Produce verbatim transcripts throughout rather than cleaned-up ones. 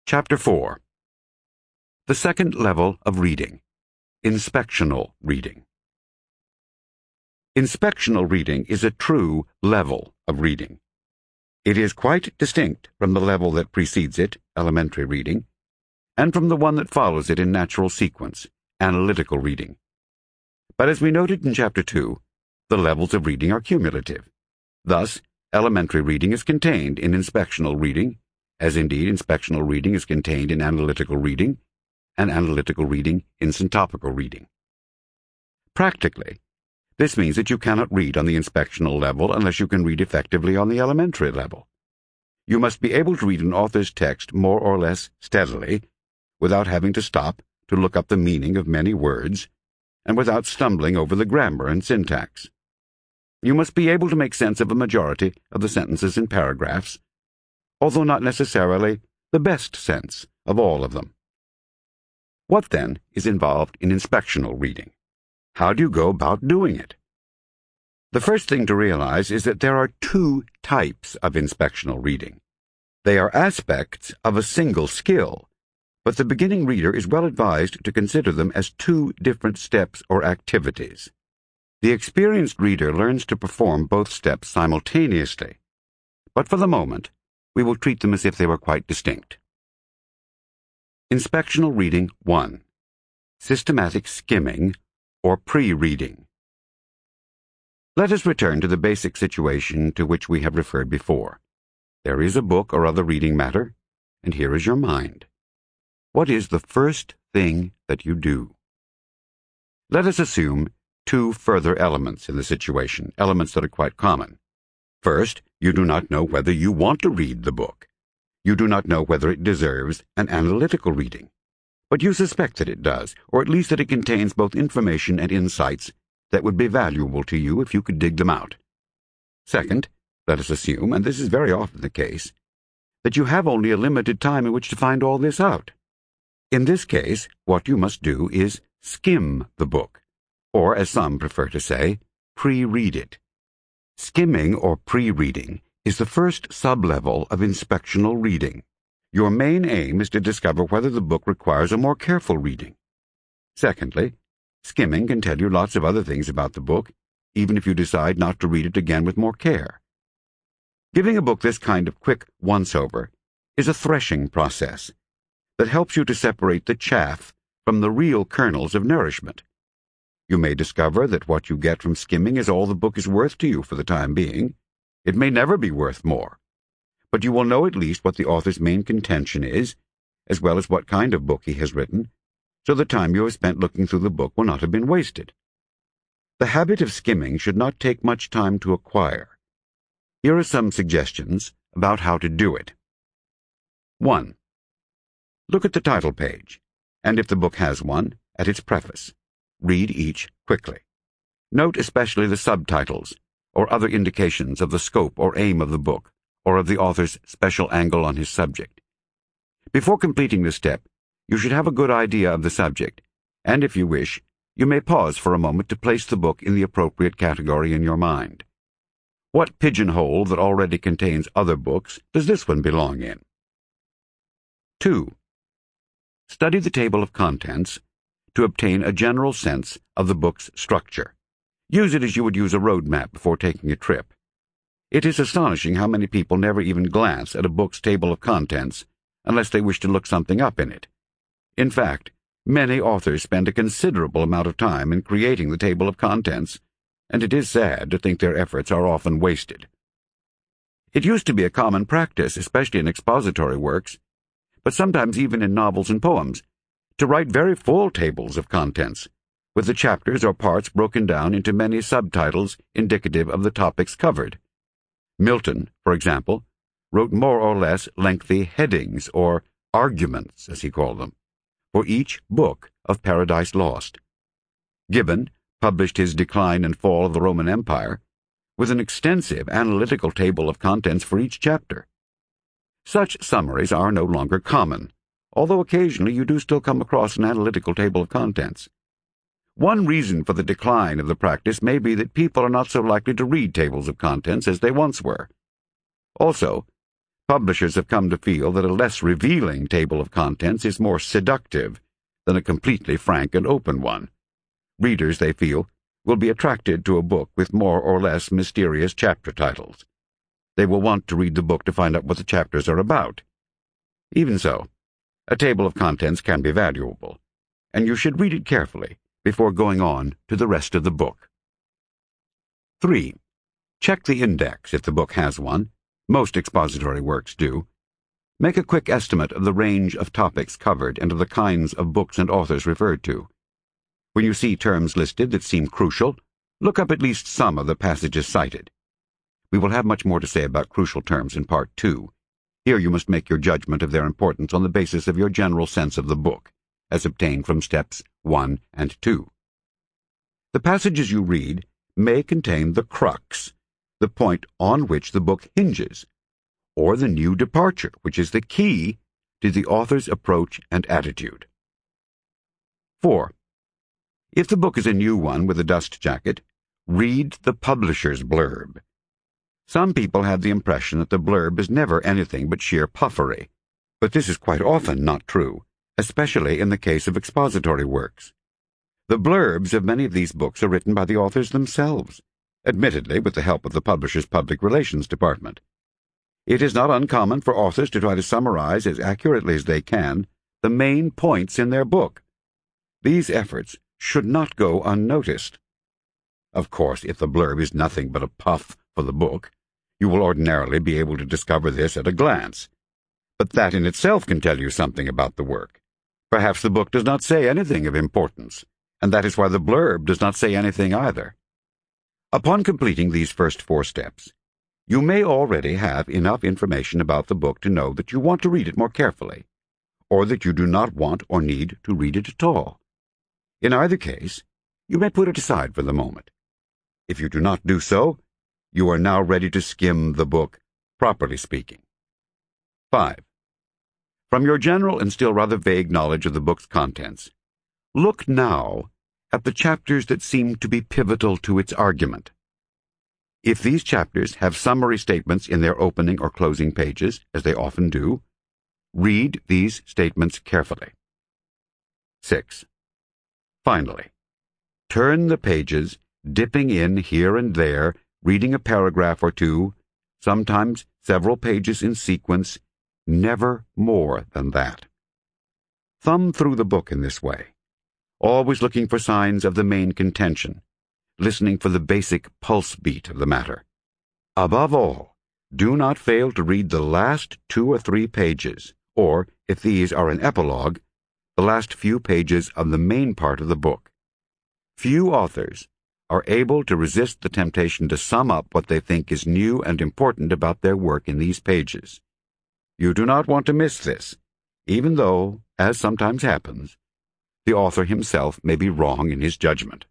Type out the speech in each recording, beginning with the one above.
Chapter four. The second level of reading. Inspectional reading. Inspectional reading is a true level of reading. It is quite distinct from the level that precedes it, elementary reading, and from the one that follows it in natural sequence, analytical reading. But as we noted in Chapter two, the levels of reading are cumulative. Thus, elementary reading is contained in inspectional reading, as indeed inspectional reading is contained in analytical reading, and analytical reading in syntopical reading. Practically, this means that you cannot read on the inspectional level unless you can read effectively on the elementary level. You must be able to read an author's text more or less steadily, without having to stop to look up the meaning of many words, and without stumbling over the grammar and syntax. You must be able to make sense of a majority of the sentences and paragraphs, although not necessarily the best sense of all of them. What, then, is involved in inspectional reading? How do you go about doing it? The first thing to realize is that there are two types of inspectional reading. They are aspects of a single skill, but the beginning reader is well advised to consider them as two different steps or activities. The experienced reader learns to perform both steps simultaneously, but for the moment, we will treat them as if they were quite distinct. Inspectional Reading one. Systematic Skimming, or Pre-Reading. Let us return to the basic situation to which we have referred before. There is a book or other reading matter, and here is your mind. What is the first thing that you do? Let us assume two further elements in the situation, elements that are quite common. First, you do not know whether you want to read the book. You do not know whether it deserves an analytical reading, but you suspect that it does, or at least that it contains both information and insights that would be valuable to you if you could dig them out. Second, let us assume, and this is very often the case, that you have only a limited time in which to find all this out. In this case, what you must do is skim the book, or as some prefer to say, pre-read it. Skimming or pre-reading is the first sub-level of inspectional reading. Your main aim is to discover whether the book requires a more careful reading. Secondly, skimming can tell you lots of other things about the book, even if you decide not to read it again with more care. Giving a book this kind of quick once-over is a threshing process that helps you to separate the chaff from the real kernels of nourishment. You may discover that what you get from skimming is all the book is worth to you for the time being. It may never be worth more, but you will know at least what the author's main contention is, as well as what kind of book he has written, so the time you have spent looking through the book will not have been wasted. The habit of skimming should not take much time to acquire. Here are some suggestions about how to do it. one. Look at the title page, and if the book has one, at its preface. Read each quickly. Note especially the subtitles, or other indications of the scope or aim of the book, or of the author's special angle on his subject. Before completing this step, you should have a good idea of the subject, and if you wish, you may pause for a moment to place the book in the appropriate category in your mind. What pigeonhole that already contains other books does this one belong in? two. Study the table of contents to obtain a general sense of the book's structure. Use it as you would use a road map before taking a trip. It is astonishing how many people never even glance at a book's table of contents unless they wish to look something up in it. In fact, many authors spend a considerable amount of time in creating the table of contents, and it is sad to think their efforts are often wasted. It used to be a common practice, especially in expository works, but sometimes even in novels and poems, to write very full tables of contents, with the chapters or parts broken down into many subtitles indicative of the topics covered. Milton, for example, wrote more or less lengthy headings, or arguments, as he called them, for each book of Paradise Lost. Gibbon published his Decline and Fall of the Roman Empire with an extensive analytical table of contents for each chapter. Such summaries are no longer common, although occasionally you do still come across an analytical table of contents. One reason for the decline of the practice may be that people are not so likely to read tables of contents as they once were. Also, Publishers have come to feel that a less revealing table of contents is more seductive than a completely frank and open one. Readers, they feel, will be attracted to a book with more or less mysterious chapter titles. They will want to read the book to find out what the chapters are about. Even so, a table of contents can be valuable, and you should read it carefully before going on to the rest of the book. three. Check the index if the book has one. Most expository works do. Make a quick estimate of the range of topics covered and of the kinds of books and authors referred to. When you see terms listed that seem crucial, look up at least some of the passages cited. We will have much more to say about crucial terms in Part two. Here you must make your judgment of their importance on the basis of your general sense of the book, as obtained from steps one and two. The passages you read may contain the crux, the point on which the book hinges, or the new departure, which is the key to the author's approach and attitude. four. If the book is a new one with a dust jacket, read the publisher's blurb. Some people have the impression that the blurb is never anything but sheer puffery, but this is quite often not true, especially in the case of expository works. The blurbs of many of these books are written by the authors themselves, admittedly with the help of the publisher's public relations department. It is not uncommon for authors to try to summarize as accurately as they can the main points in their book. These efforts should not go unnoticed. Of course, if the blurb is nothing but a puff for the book, you will ordinarily be able to discover this at a glance. But that in itself can tell you something about the work. Perhaps the book does not say anything of importance, and that is why the blurb does not say anything either. Upon completing these first four steps, you may already have enough information about the book to know that you want to read it more carefully, or that you do not want or need to read it at all. In either case, you may put it aside for the moment. If you do not do so, you are now ready to skim the book, properly speaking. five. From your general and still rather vague knowledge of the book's contents, look now at the chapters that seem to be pivotal to its argument. If these chapters have summary statements in their opening or closing pages, as they often do, read these statements carefully. six. Finally, turn the pages, dipping in here and there, reading a paragraph or two, sometimes several pages in sequence, never more than that. Thumb through the book in this way, always looking for signs of the main contention, listening for the basic pulse beat of the matter. Above all, do not fail to read the last two or three pages, or, if these are an epilogue, the last few pages of the main part of the book. Few authors are able to resist the temptation to sum up what they think is new and important about their work in these pages. You do not want to miss this, even though, as sometimes happens, the author himself may be wrong in his judgment.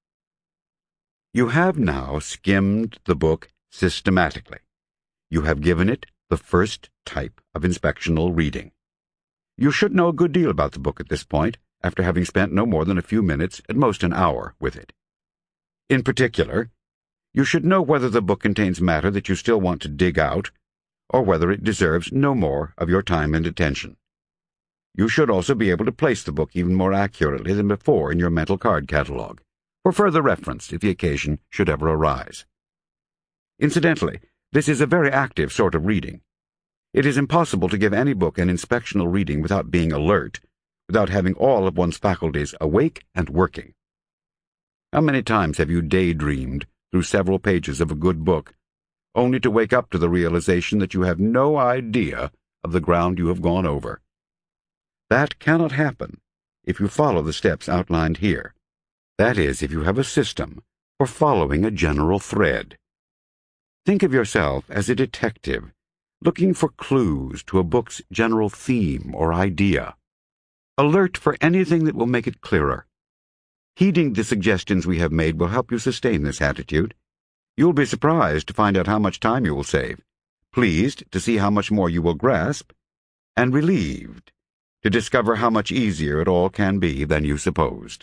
You have now skimmed the book systematically. You have given it the first type of inspectional reading. You should know a good deal about the book at this point, after having spent no more than a few minutes, at most an hour, with it. In particular, you should know whether the book contains matter that you still want to dig out, or whether it deserves no more of your time and attention. You should also be able to place the book even more accurately than before in your mental card catalog, for further reference if the occasion should ever arise. Incidentally, this is a very active sort of reading. It is impossible to give any book an inspectional reading without being alert, without having all of one's faculties awake and working. How many times have you daydreamed through several pages of a good book, only to wake up to the realization that you have no idea of the ground you have gone over? That cannot happen if you follow the steps outlined here. That is, if you have a system for following a general thread. Think of yourself as a detective looking for clues to a book's general theme or idea. Alert for anything that will make it clearer. Heeding the suggestions we have made will help you sustain this attitude. You'll be surprised to find out how much time you will save, pleased to see how much more you will grasp, and relieved to discover how much easier it all can be than you supposed.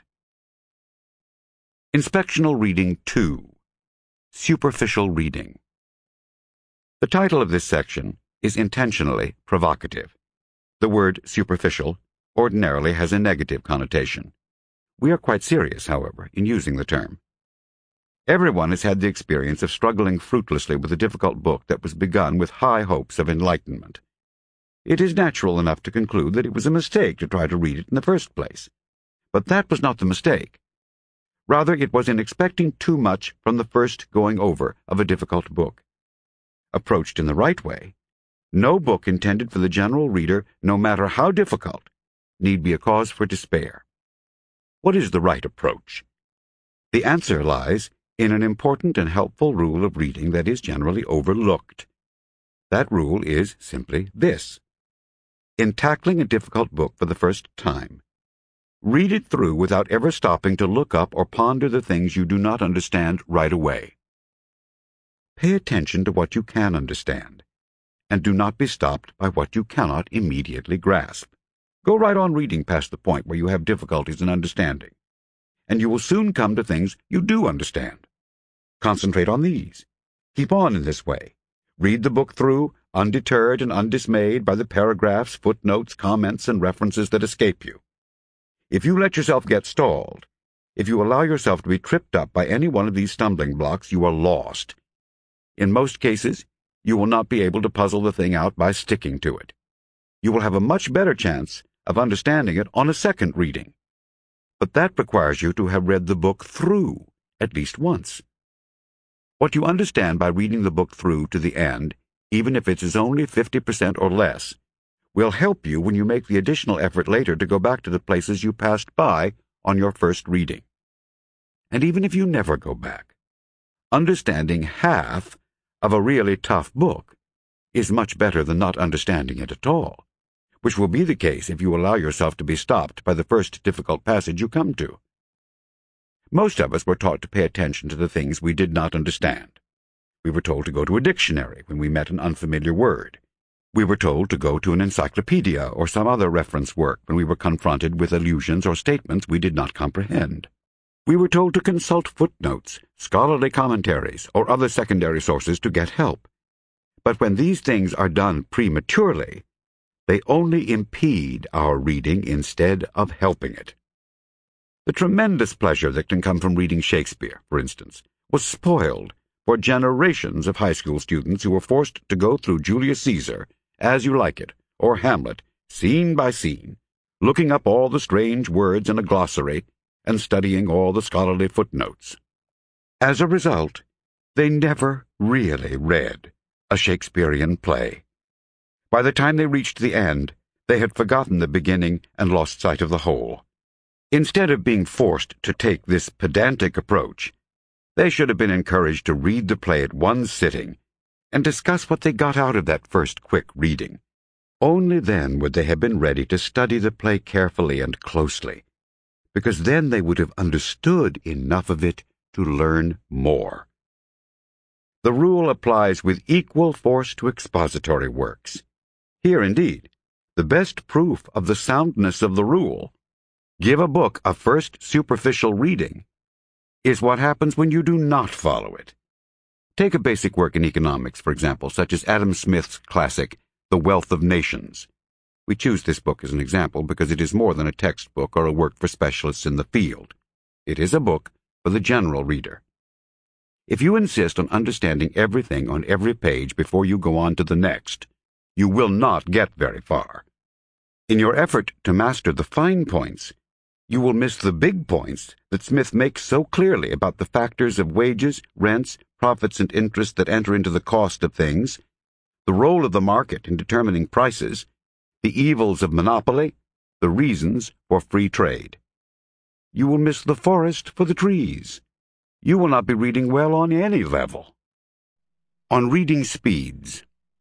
Inspectional Reading two. Superficial Reading. The title of this section is intentionally provocative. The word superficial ordinarily has a negative connotation. We are quite serious, however, in using the term. Everyone has had the experience of struggling fruitlessly with a difficult book that was begun with high hopes of enlightenment. It is natural enough to conclude that it was a mistake to try to read it in the first place. But that was not the mistake. Rather, it was in expecting too much from the first going over of a difficult book. Approached in the right way, no book intended for the general reader, no matter how difficult, need be a cause for despair. What is the right approach? The answer lies in an important and helpful rule of reading that is generally overlooked. That rule is simply this. In tackling a difficult book for the first time, read it through without ever stopping to look up or ponder the things you do not understand right away. Pay attention to what you can understand, and do not be stopped by what you cannot immediately grasp. Go right on reading past the point where you have difficulties in understanding, and you will soon come to things you do understand. Concentrate on these. Keep on in this way. Read the book through, undeterred and undismayed by the paragraphs, footnotes, comments, and references that escape you. If you let yourself get stalled, if you allow yourself to be tripped up by any one of these stumbling blocks, you are lost. In most cases, you will not be able to puzzle the thing out by sticking to it. You will have a much better chance of understanding it on a second reading. But that requires you to have read the book through at least once. What you understand by reading the book through to the end, even if it is only fifty percent or less, will help you when you make the additional effort later to go back to the places you passed by on your first reading. And even if you never go back, understanding half of a really tough book is much better than not understanding it at all, which will be the case if you allow yourself to be stopped by the first difficult passage you come to. Most of us were taught to pay attention to the things we did not understand. We were told to go to a dictionary when we met an unfamiliar word. We were told to go to an encyclopedia or some other reference work when we were confronted with allusions or statements we did not comprehend. We were told to consult footnotes, scholarly commentaries, or other secondary sources to get help. But when these things are done prematurely, they only impede our reading instead of helping it. The tremendous pleasure that can come from reading Shakespeare, for instance, was spoiled for generations of high school students who were forced to go through Julius Caesar, As You Like It, or Hamlet, scene by scene, looking up all the strange words in a glossary and studying all the scholarly footnotes. As a result, they never really read a Shakespearean play. By the time they reached the end, they had forgotten the beginning and lost sight of the whole. Instead of being forced to take this pedantic approach, they should have been encouraged to read the play at one sitting and discuss what they got out of that first quick reading. Only then would they have been ready to study the play carefully and closely, because then they would have understood enough of it to learn more. The rule applies with equal force to expository works. Here, indeed, the best proof of the soundness of the rule, give a book a first superficial reading, is what happens when you do not follow it. Take a basic work in economics, for example, such as Adam Smith's classic, The Wealth of Nations. We choose this book as an example because it is more than a textbook or a work for specialists in the field. It is a book for the general reader. If you insist on understanding everything on every page before you go on to the next, you will not get very far. In your effort to master the fine points, you will miss the big points that Smith makes so clearly about the factors of wages, rents, profits, and interest that enter into the cost of things, the role of the market in determining prices, the evils of monopoly, the reasons for free trade. You will miss the forest for the trees. You will not be reading well on any level. On reading speeds.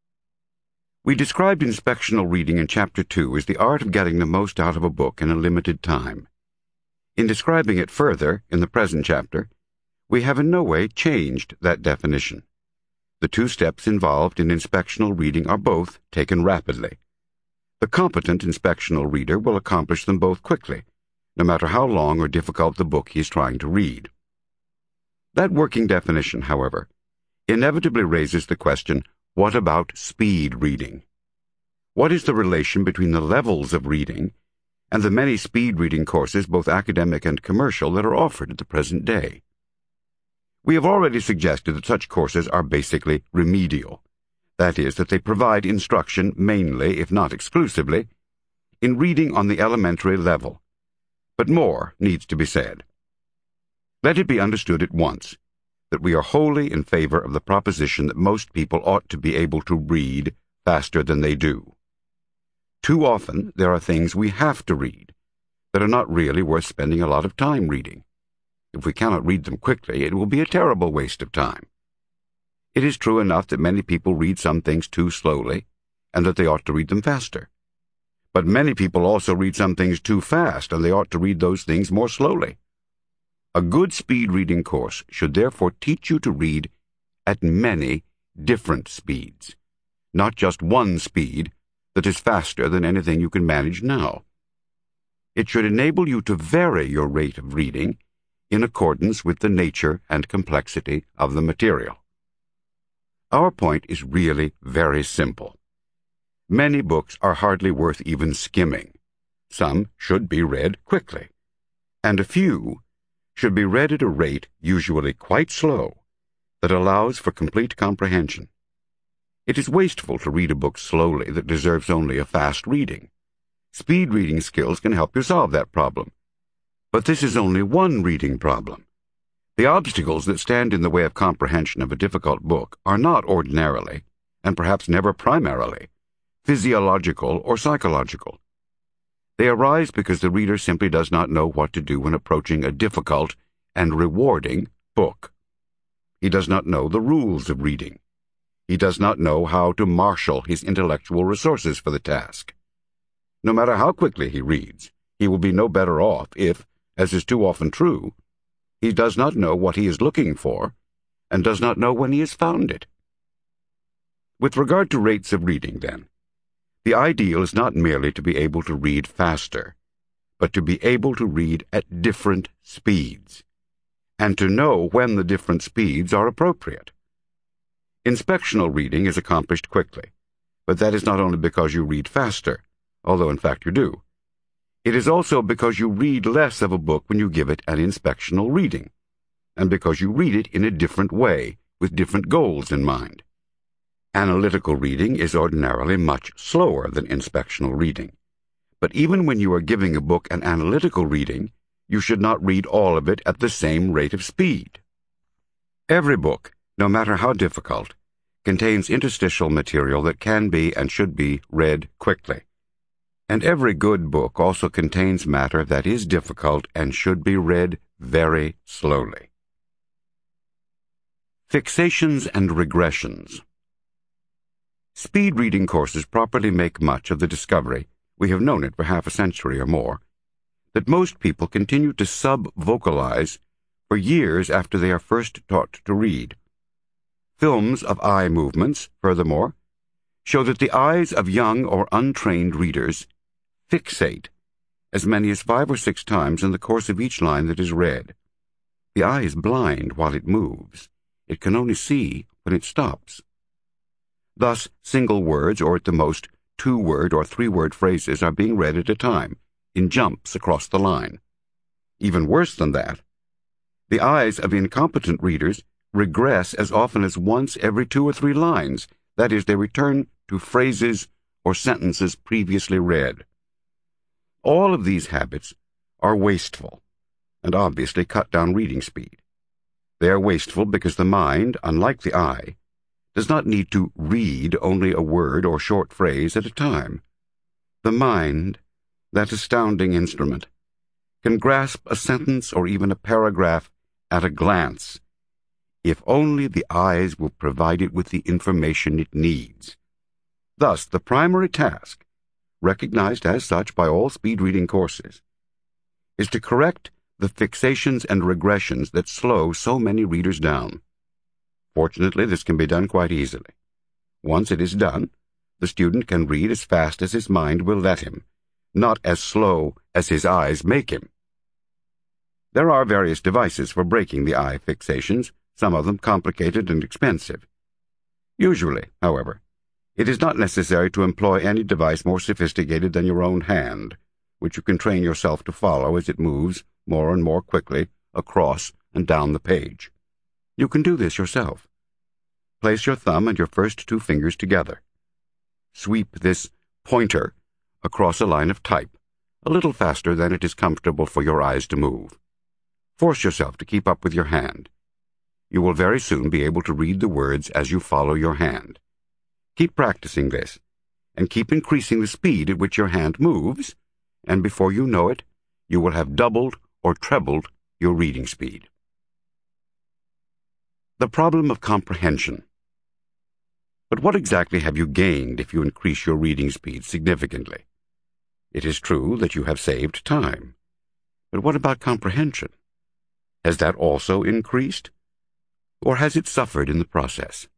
We described inspectional reading in Chapter two as the art of getting the most out of a book in a limited time. In describing it further in the present chapter, we have in no way changed that definition. The two steps involved in inspectional reading are both taken rapidly. The competent inspectional reader will accomplish them both quickly, no matter how long or difficult the book he is trying to read. That working definition, however, inevitably raises the question, What about speed reading? What is the relation between the levels of reading and the many speed reading courses, both academic and commercial, that are offered at the present day? We have already suggested that such courses are basically remedial. That is, that they provide instruction mainly, if not exclusively, in reading on the elementary level. But more needs to be said. Let it be understood at once that we are wholly in favor of the proposition that most people ought to be able to read faster than they do. Too often there are things we have to read that are not really worth spending a lot of time reading. If we cannot read them quickly, it will be a terrible waste of time. It is true enough that many people read some things too slowly, and that they ought to read them faster. But many people also read some things too fast, and they ought to read those things more slowly. A good speed reading course should therefore teach you to read at many different speeds, not just one speed that is faster than anything you can manage now. It should enable you to vary your rate of reading in accordance with the nature and complexity of the material. Our point is really very simple. Many books are hardly worth even skimming. Some should be read quickly, and a few should be read at a rate usually quite slow that allows for complete comprehension. It is wasteful to read a book slowly that deserves only a fast reading. Speed reading skills can help you solve that problem. But this is only one reading problem. The obstacles that stand in the way of comprehension of a difficult book are not ordinarily, and perhaps never primarily, physiological or psychological. They arise because the reader simply does not know what to do when approaching a difficult and rewarding book. He does not know the rules of reading. He does not know how to marshal his intellectual resources for the task. No matter how quickly he reads, he will be no better off if, as is too often true, he does not know what he is looking for and does not know when he has found it. With regard to rates of reading, then, the ideal is not merely to be able to read faster, but to be able to read at different speeds, and to know when the different speeds are appropriate. Inspectional reading is accomplished quickly, but that is not only because you read faster, although in fact you do. It is also because you read less of a book when you give it an inspectional reading, and because you read it in a different way, with different goals in mind. Analytical reading is ordinarily much slower than inspectional reading, but even when you are giving a book an analytical reading, you should not read all of it at the same rate of speed. Every book, no matter how difficult, contains interstitial material that can be and should be read quickly. And every good book also contains matter that is difficult and should be read very slowly. Fixations and regressions. Speed reading courses properly make much of the discovery, we have known it for half a century or more, that most people continue to sub-vocalize for years after they are first taught to read. Films of eye movements, furthermore, show that the eyes of young or untrained readers fixate as many as five or six times in the course of each line that is read. The eye is blind while it moves. It can only see when it stops. Thus, single words, or at the most two-word or three-word phrases, are being read at a time, in jumps across the line. Even worse than that, the eyes of incompetent readers regress as often as once every two or three lines. That is, they return to phrases or sentences previously read. All of these habits are wasteful and obviously cut down reading speed. They are wasteful because the mind, unlike the eye, does not need to read only a word or short phrase at a time. The mind, that astounding instrument, can grasp a sentence or even a paragraph at a glance, if only the eyes will provide it with the information it needs. Thus, the primary task, recognized as such by all speed reading courses, is to correct the fixations and regressions that slow so many readers down. Fortunately, this can be done quite easily. Once it is done, the student can read as fast as his mind will let him, not as slow as his eyes make him. There are various devices for breaking the eye fixations, some of them complicated and expensive. Usually, however, it is not necessary to employ any device more sophisticated than your own hand, which you can train yourself to follow as it moves more and more quickly across and down the page. You can do this yourself. Place your thumb and your first two fingers together. Sweep this pointer across a line of type, a little faster than it is comfortable for your eyes to move. Force yourself to keep up with your hand. You will very soon be able to read the words as you follow your hand. Keep practicing this, and keep increasing the speed at which your hand moves, and before you know it, you will have doubled or trebled your reading speed. The problem of comprehension. But what exactly have you gained if you increase your reading speed significantly? It is true that you have saved time. But what about comprehension? Has that also increased? Or has it suffered in the process?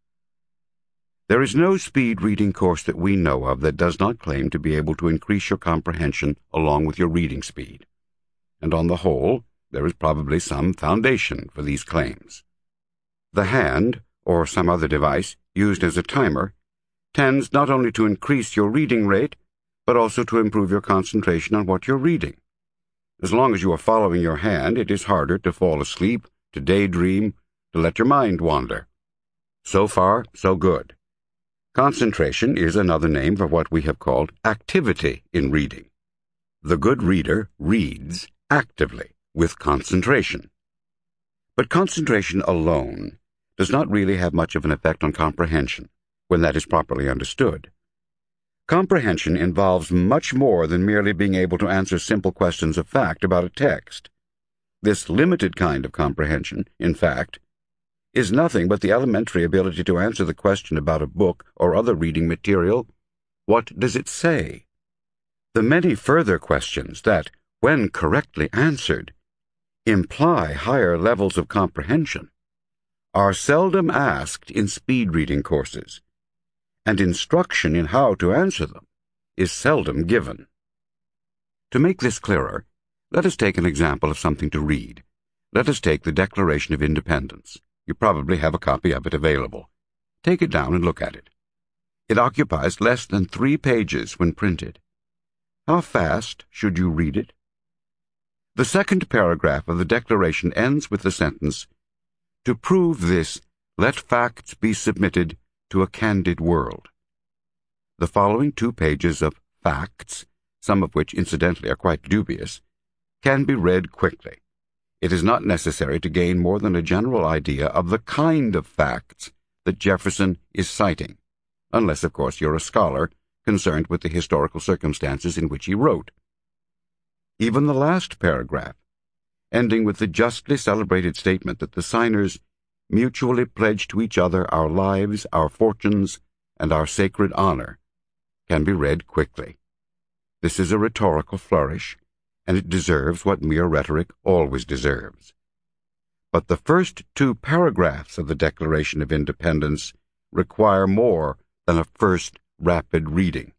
There is no speed reading course that we know of that does not claim to be able to increase your comprehension along with your reading speed. And on the whole, there is probably some foundation for these claims. The hand, or some other device, used as a timer, tends not only to increase your reading rate, but also to improve your concentration on what you're reading. As long as you are following your hand, it is harder to fall asleep, to daydream, to let your mind wander. So far, so good. Concentration is another name for what we have called activity in reading. The good reader reads actively, with concentration. But concentration alone does not really have much of an effect on comprehension, when that is properly understood. Comprehension involves much more than merely being able to answer simple questions of fact about a text. This limited kind of comprehension, in fact, is nothing but the elementary ability to answer the question about a book or other reading material, what does it say? The many further questions that, when correctly answered, imply higher levels of comprehension, are seldom asked in speed reading courses, and instruction in how to answer them is seldom given. To make this clearer, let us take an example of something to read. Let us take the Declaration of Independence. You probably have a copy of it available. Take it down and look at it. It occupies less than three pages when printed. How fast should you read it? The second paragraph of the Declaration ends with the sentence, "To prove this, let facts be submitted to a candid world." The following two pages of facts, some of which incidentally are quite dubious, can be read quickly. It is not necessary to gain more than a general idea of the kind of facts that Jefferson is citing, unless, of course, you're a scholar concerned with the historical circumstances in which he wrote. Even the last paragraph, ending with the justly celebrated statement that the signers mutually pledge to each other our lives, our fortunes, and our sacred honor, can be read quickly. This is a rhetorical flourish, and it deserves what mere rhetoric always deserves. But the first two paragraphs of the Declaration of Independence require more than a first rapid reading.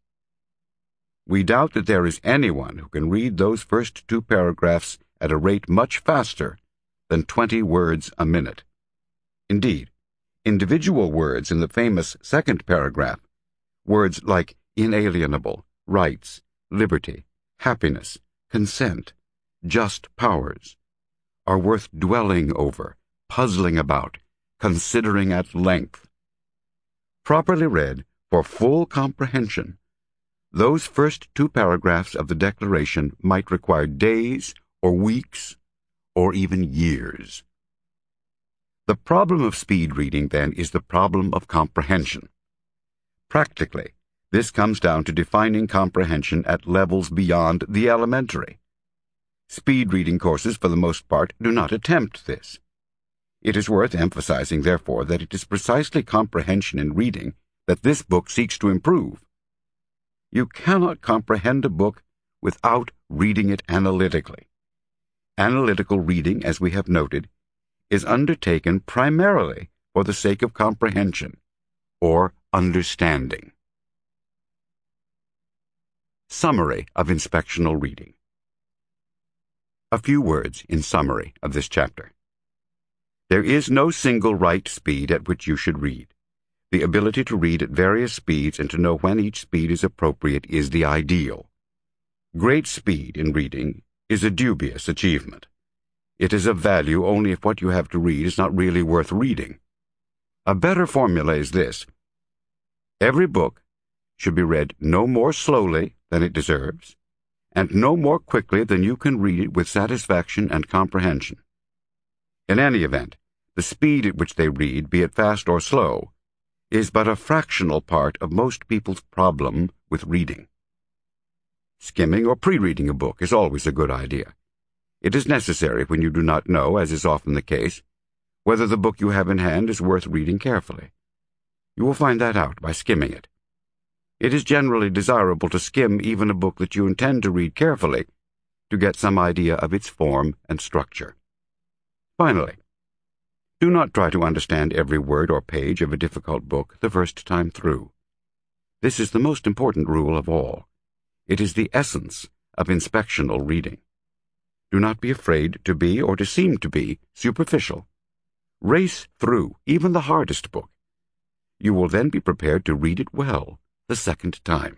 We doubt that there is anyone who can read those first two paragraphs at a rate much faster than twenty words a minute. Indeed, individual words in the famous second paragraph, words like inalienable, rights, liberty, happiness, consent, just powers, are worth dwelling over, puzzling about, considering at length. Properly read, for full comprehension, those first two paragraphs of the Declaration might require days or weeks or even years. The problem of speed reading, then, is the problem of comprehension. Practically, this comes down to defining comprehension at levels beyond the elementary. Speed reading courses, for the most part, do not attempt this. It is worth emphasizing, therefore, that it is precisely comprehension in reading that this book seeks to improve. You cannot comprehend a book without reading it analytically. Analytical reading, as we have noted, is undertaken primarily for the sake of comprehension, or understanding. Summary of inspectional reading. A few words in summary of this chapter. There is no single right speed at which you should read. The ability to read at various speeds and to know when each speed is appropriate is the ideal. Great speed in reading is a dubious achievement. It is of value only if what you have to read is not really worth reading. A better formula is this: every book should be read no more slowly than it deserves, and no more quickly than you can read it with satisfaction and comprehension. In any event, the speed at which they read, be it fast or slow, is but a fractional part of most people's problem with reading. Skimming or pre-reading a book is always a good idea. It is necessary when you do not know, as is often the case, whether the book you have in hand is worth reading carefully. You will find that out by skimming it. It is generally desirable to skim even a book that you intend to read carefully to get some idea of its form and structure. Finally, do not try to understand every word or page of a difficult book the first time through. This is the most important rule of all. It is the essence of inspectional reading. Do not be afraid to be, or to seem to be, superficial. Race through even the hardest book. You will then be prepared to read it well the second time.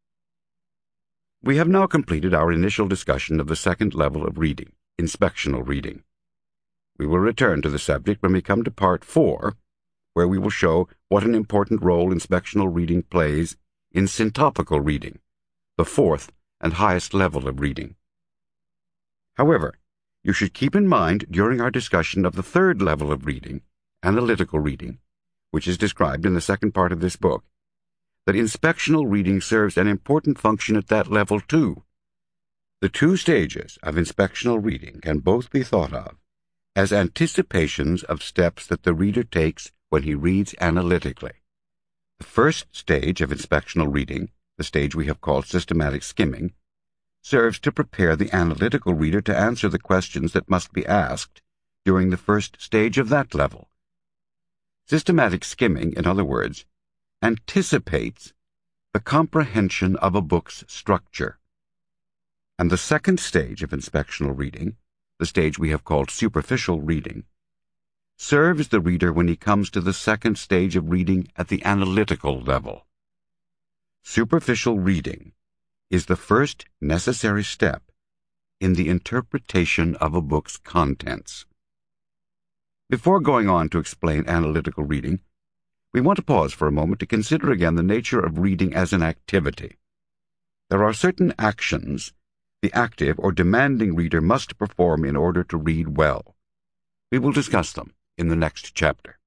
We have now completed our initial discussion of the second level of reading, inspectional reading. We will return to the subject when we come to Part four, where we will show what an important role inspectional reading plays in syntopical reading, the fourth and highest level of reading. However, you should keep in mind during our discussion of the third level of reading, analytical reading, which is described in the second part of this book, that inspectional reading serves an important function at that level too. The two stages of inspectional reading can both be thought of as anticipations of steps that the reader takes when he reads analytically. The first stage of inspectional reading, the stage we have called systematic skimming, serves to prepare the analytical reader to answer the questions that must be asked during the first stage of that level. Systematic skimming, in other words, anticipates the comprehension of a book's structure. And the second stage of inspectional reading, the stage we have called superficial reading, serves the reader when he comes to the second stage of reading at the analytical level. Superficial reading is the first necessary step in the interpretation of a book's contents. Before going on to explain analytical reading, we want to pause for a moment to consider again the nature of reading as an activity. There are certain actions the active or demanding reader must perform in order to read well. We will discuss them in the next chapter.